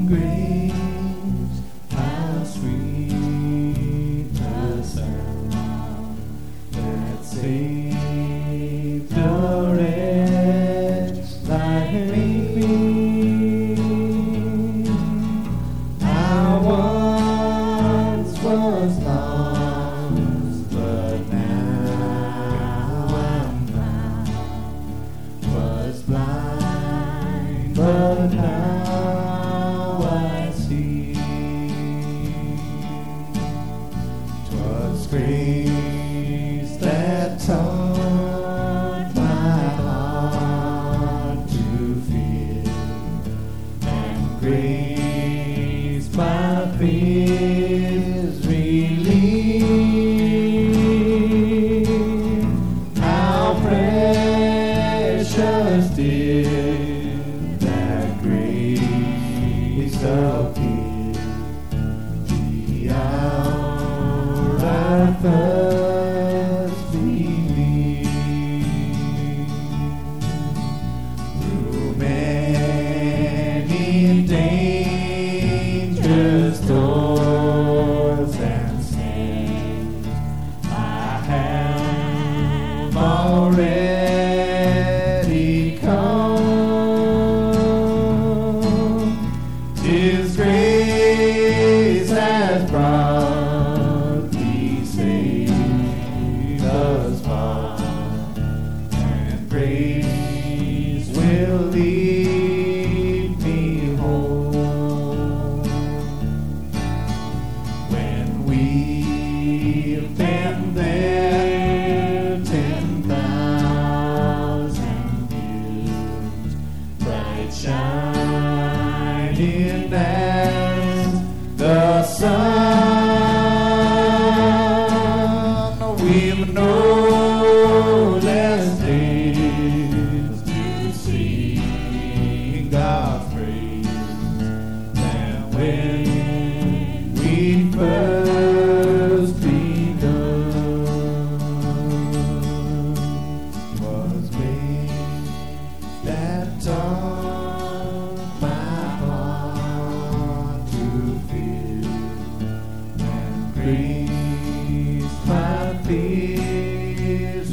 grace, how sweet the sound that saved a wretch like me. I once was lost, but now I'm found. Was blind, but now I see. 'Twas grace that taught my heart to fear, and grace my fears relieved. How precious did that grace appear, the hour I first believed. Through many dangers, toils, and snares, I have already come. 'Tis grace has brought me safe thus far, and grace will lead me home. When we've been there 10,000 years, bright shining as the sun, we've no less days to sing God's praise than when we first begun. 'Twas grace that taught my heart to fear, and grace my fears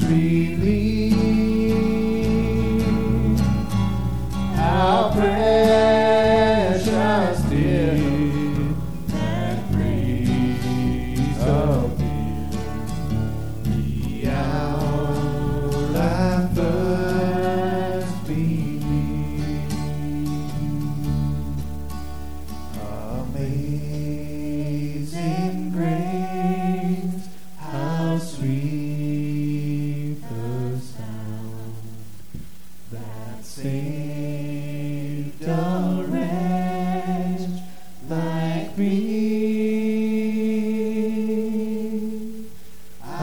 relieved. How precious did that grace appear, the hour I first believed. Amazing grace, how sweet the sound that saved a wretch like me. I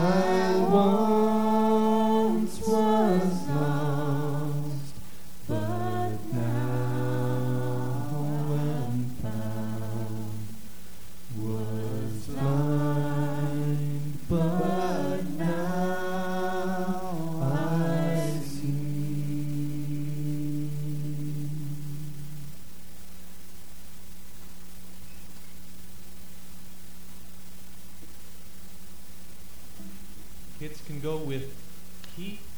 once was lost, but now am found. Was blind, but now I see. Kids can go with Keep